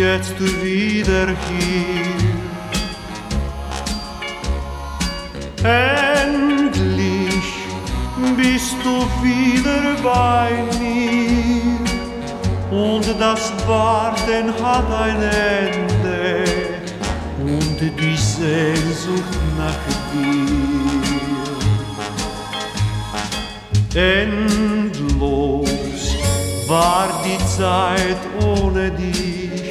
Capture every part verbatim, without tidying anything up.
jetzt wieder hier. Endlich bist du wieder bei mir und das Warten hat ein Ende und die Sehnsucht nach dir. Endlos war die Zeit ohne dich,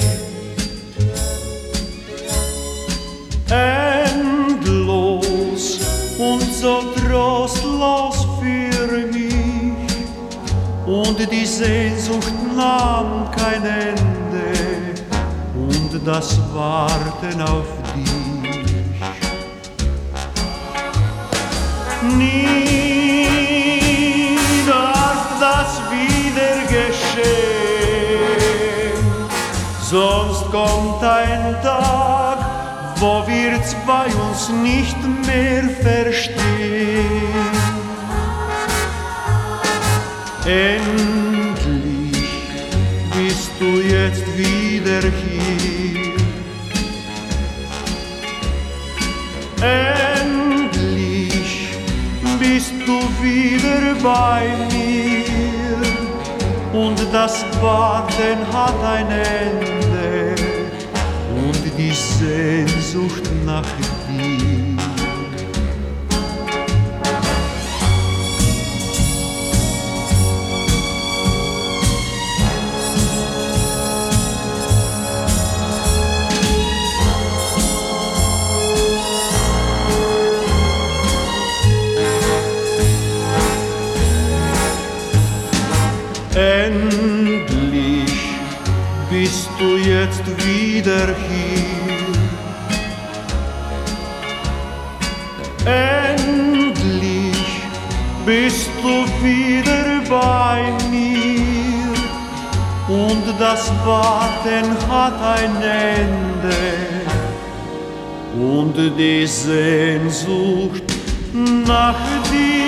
endlos und so trostlos für mich, und die Sehnsucht nahm kein Ende und das Warten auf dich. Nie darf das wieder geschehen, sonst kommt ein Tag, wo wir zwei uns nicht mehr verstehen. Endlich bist du jetzt wieder hier. Endlich bist du wieder bei mir und das Warten hat ein Ende und die Sehnsucht nach dir. Endlich bist du jetzt wieder hier. Endlich bist du wieder bei mir und das Warten hat ein Ende und die Sehnsucht nach dir.